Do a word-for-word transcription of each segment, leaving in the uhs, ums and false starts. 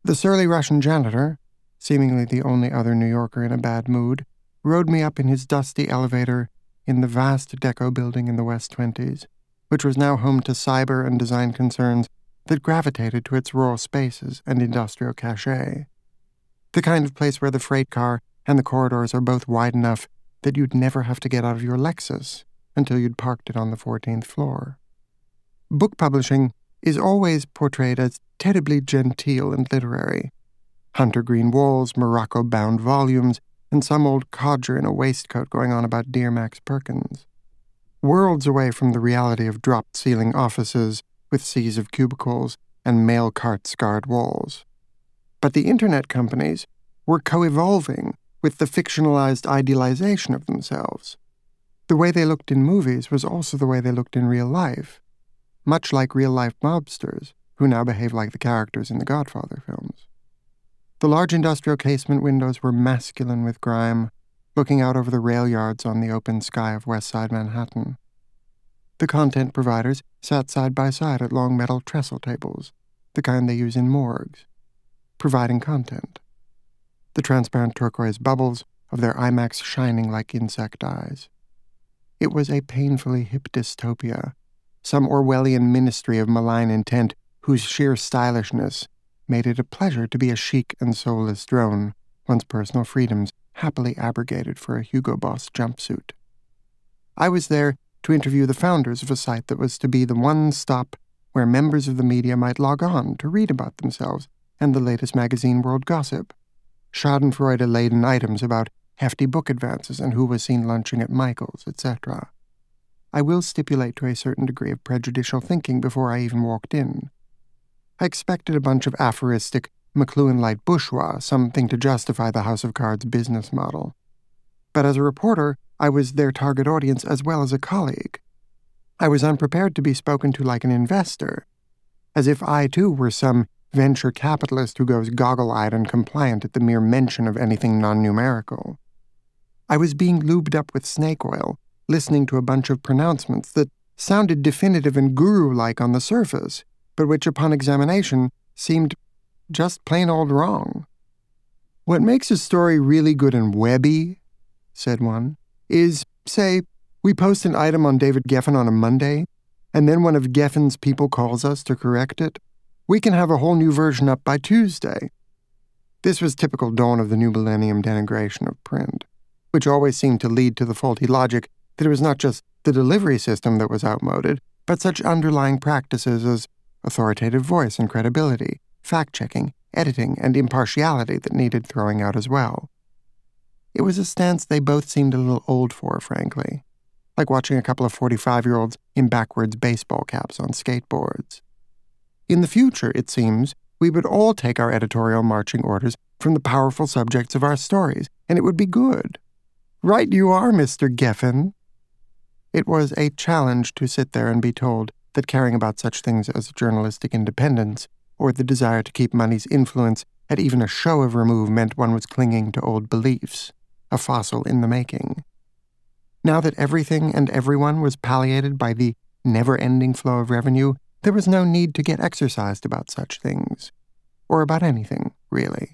The surly Russian janitor, seemingly the only other New Yorker in a bad mood, rode me up in his dusty elevator in the vast deco building in the West Twenties, which was now home to cyber and design concerns that gravitated to its rural spaces and industrial cachet. The kind of place where the freight car and the corridors are both wide enough that you'd never have to get out of your Lexus until you'd parked it on the fourteenth floor. Book publishing is always portrayed as terribly genteel and literary. Hunter green walls, Morocco-bound volumes, and some old codger in a waistcoat going on about Dear Max Perkins. Worlds away from the reality of dropped-ceiling offices with seas of cubicles and mail cart-scarred walls. But the internet companies were co-evolving with the fictionalized idealization of themselves. The way they looked in movies was also the way they looked in real life, much like real-life mobsters, who now behave like the characters in the Godfather films. The large industrial casement windows were masculine with grime, looking out over the rail yards on the open sky of West Side Manhattan. The content providers sat side by side at long metal trestle tables, the kind they use in morgues, providing content. The transparent turquoise bubbles of their IMAX shining like insect eyes. It was a painfully hip dystopia, some Orwellian ministry of malign intent whose sheer stylishness made it a pleasure to be a chic and soulless drone, one's personal freedoms happily abrogated for a Hugo Boss jumpsuit. I was there to interview the founders of a site that was to be the one stop where members of the media might log on to read about themselves and the latest magazine world gossip, schadenfreude-laden items about hefty book advances and who was seen lunching at Michael's, et cetera. I will stipulate to a certain degree of prejudicial thinking before I even walked in. I expected a bunch of aphoristic McLuhan-light bourgeois, something to justify the House of Cards business model. But as a reporter, I was their target audience as well as a colleague. I was unprepared to be spoken to like an investor, as if I too were some venture capitalist who goes goggle-eyed and compliant at the mere mention of anything non-numerical. I was being lubed up with snake oil, listening to a bunch of pronouncements that sounded definitive and guru-like on the surface, but which upon examination seemed just plain old wrong. What makes a story really good and webby, said one, is, say, we post an item on David Geffen on a Monday, and then one of Geffen's people calls us to correct it. We can have a whole new version up by Tuesday. This was typical dawn of the new millennium denigration of print, which always seemed to lead to the faulty logic that it was not just the delivery system that was outmoded, but such underlying practices as authoritative voice and credibility, fact-checking, editing, and impartiality that needed throwing out as well. It was a stance they both seemed a little old for, frankly, like watching a couple of forty-five-year-olds in backwards baseball caps on skateboards. In the future, it seems, we would all take our editorial marching orders from the powerful subjects of our stories, and it would be good. Right you are, Mister Geffen. It was a challenge to sit there and be told that caring about such things as journalistic independence or the desire to keep money's influence at even a show of remove meant one was clinging to old beliefs, a fossil in the making. Now that everything and everyone was palliated by the never-ending flow of revenue, there was no need to get exercised about such things, or about anything, really.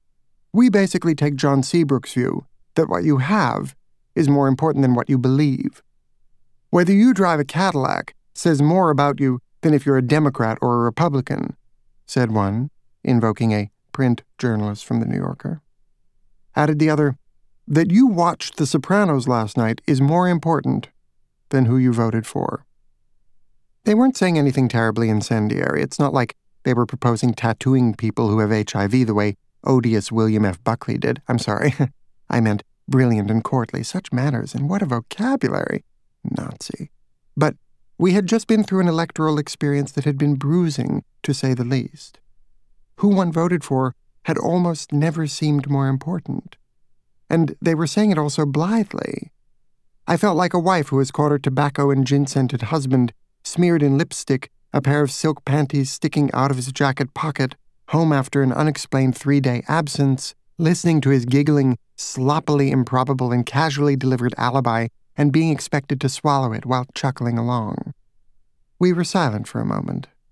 We basically take John Seabrook's view that what you have is more important than what you believe. Whether you drive a Cadillac says more about you than if you're a Democrat or a Republican, said one, invoking a print journalist from the New Yorker. Added the other, that you watched The Sopranos last night is more important than who you voted for. They weren't saying anything terribly incendiary. It's not like they were proposing tattooing people who have H I V the way odious William F. Buckley did. I'm sorry. I meant brilliant and courtly. Such manners, and what a vocabulary. Nazi. But we had just been through an electoral experience that had been bruising, to say the least. Who one voted for had almost never seemed more important. And they were saying it all so blithely. I felt like a wife who has caught her tobacco and gin-scented husband smeared in lipstick, a pair of silk panties sticking out of his jacket pocket, home after an unexplained three-day absence, listening to his giggling, sloppily improbable and casually delivered alibi, and being expected to swallow it while chuckling along. We were silent for a moment.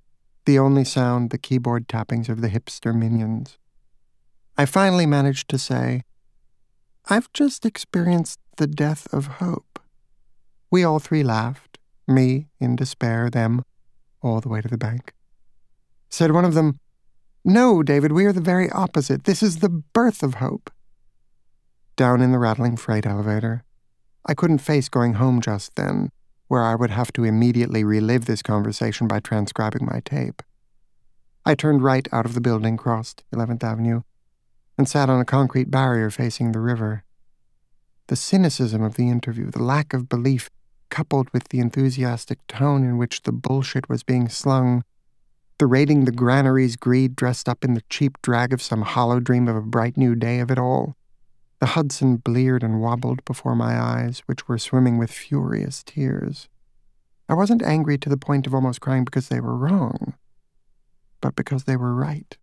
the only sound the keyboard tappings of the hipster minions. I finally managed to say, "I've just experienced the death of hope." We all three laughed, me in despair, them all the way to the bank. Said one of them, "No, David, we are the very opposite. This is the birth of hope." Down in the rattling freight elevator, I couldn't face going home just then, where I would have to immediately relive this conversation by transcribing my tape. I turned right out of the building, crossed eleventh Avenue, and sat on a concrete barrier facing the river. The cynicism of the interview, the lack of belief, coupled with the enthusiastic tone in which the bullshit was being slung, the raiding the granary's greed dressed up in the cheap drag of some hollow dream of a bright new day of it all. The Hudson bleared and wobbled before my eyes, which were swimming with furious tears. I wasn't angry to the point of almost crying because they were wrong, but because they were right.